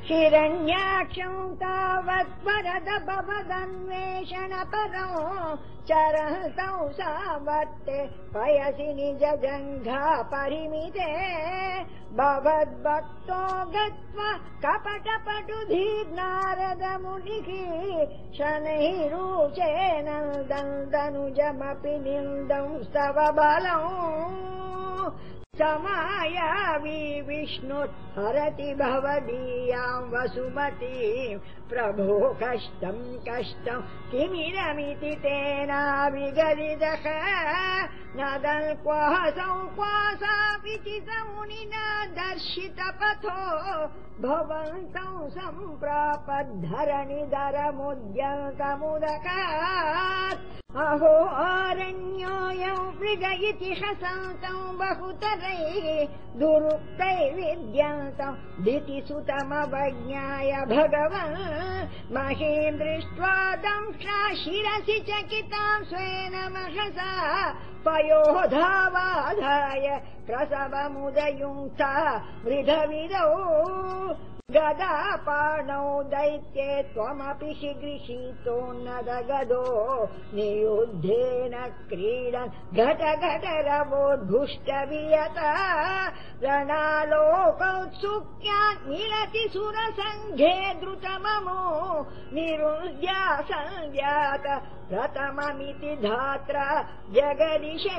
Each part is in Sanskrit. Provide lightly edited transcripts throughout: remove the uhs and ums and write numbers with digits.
हिरण्याक्षं तावत् वरद भवदन्वेषणपरो चरन्तौ सावर्ते पयसि निजजङ्घा परिमिते भवद्भक्तो गत्वा कपटपटुधीर्नारदमुनिः शनैरुचेन दन्दनुजमपि निन्दं स्तव बलौ समायावी विष्णुर्हरति भवदीयां वसुमतीं प्रभो कष्टं किमिदमिति तेनाविगलितः न दल्क्वासौ क्वासापिति समुनिना दर्शितपथो भवन्तौ सम्प्रापद्धरणिधरमुद्यन्तमुदकात् अहो आरण्योऽयं मृग इति हसन्तौ बहुतरैः दुरुक्तैर्विद्यन्तं दितिसुतमवज्ञाय भगवन् महीं दृष्ट्वा दंष्टा शिरसि चकितां स्वेन महसा पयोधावाधाय प्रसवमुदयुङ्क्ता वृधविदौ गदापाणौ दैत्ये त्वमपि हि गृहीतोन्नदगदो नियुद्धेन क्रीडन् घटघटरवोद्घुष्टवियता रणालोकौत्सुक्यान् मिलति सुरसङ्घे द्रुतममो निरुद्या सञ्जात प्रथममिति धात्रा जगदिशे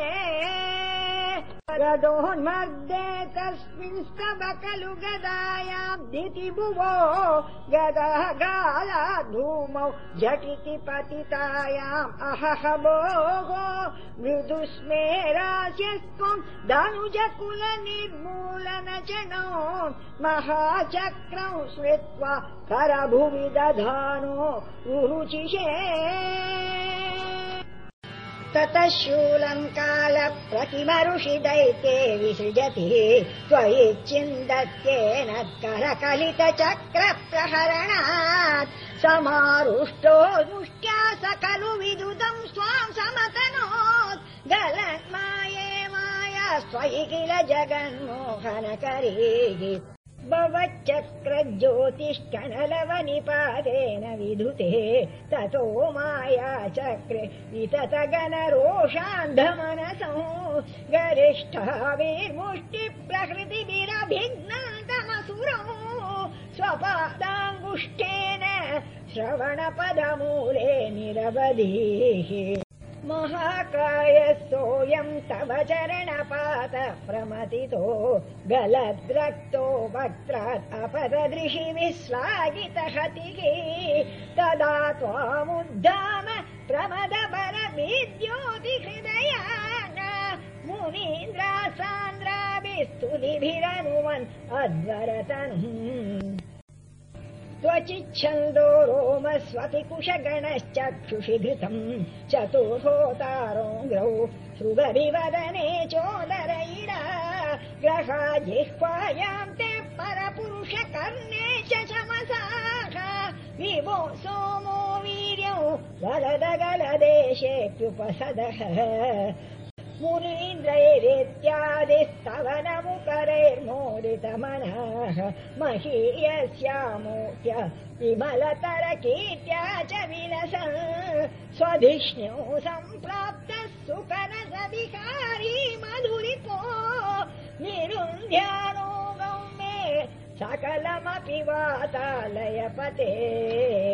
गदोन्मर्दे तस्मिंस्तव खलु गदायां दितिभुवो गदः गालाद् भूमौ झटिति पतितायाम् अहहभोः मृदुस्मेरास्यस्त्वं धनुजकुल निर्मूलनचनो महाचक्रं स्मृत्वा करभुवि दधानो रुचिषे ततः शूलं कालप्रतिमरुषि दैत्ये विसृजति त्वयि छिन्दत्येन करकलितचक्रप्रहरणात् समारुष्टो मुष्ट्या सकलु विदुतं स्वां समतनोत् गलन्माये माया स्वयि किल जगन्मोहनकरीः भवच्चक्रज्योतिष्कणलवनिपातेन विधुते ततो माया चक्रे विततगणरोषान्धमनसौ गरिष्ठाविर्मुष्टिप्रहृतिभिरभिघ्नान्तमसुरौ स्वपादाङ्गुष्ठेन श्रवणपदमूले निरवधिः महाकाय सोऽयं तव चरणपात प्रमथितो गलद्रक्तो वक्त्रात् अपददृशि विश्लाघितहतिः तदा त्वामुद्धाम प्रमदबर विद्योतिहृदयान मुनीन्द्रासान्द्राभिस्तुतिभिरनुमन् अध्वरतनुम् त्वचिच्छन्दो रोमस्वपि कुशगणश्चक्षुषि घृतम् चतुर्होतारोऽङ्घ्रौ सृगभिवदने चोदरैरा ग्रहा जिह्वायां ते परपुरुषकर्णे च शमसाः विभो सोमो वीर्यौ वरदगलदेशेऽप्युपसदः मुनीन्द्रैरित्यादिस्तवनमुकरैर्मोदितमनः महीयस्यामूर्त्य विमलतरकीर्त्या च विलसन् स्वधिष्ण्यो सम्प्राप्तः सुकनसविहारी मधुरिपो निरुन्ध्यानो गौमे सकलमपि वातालयपते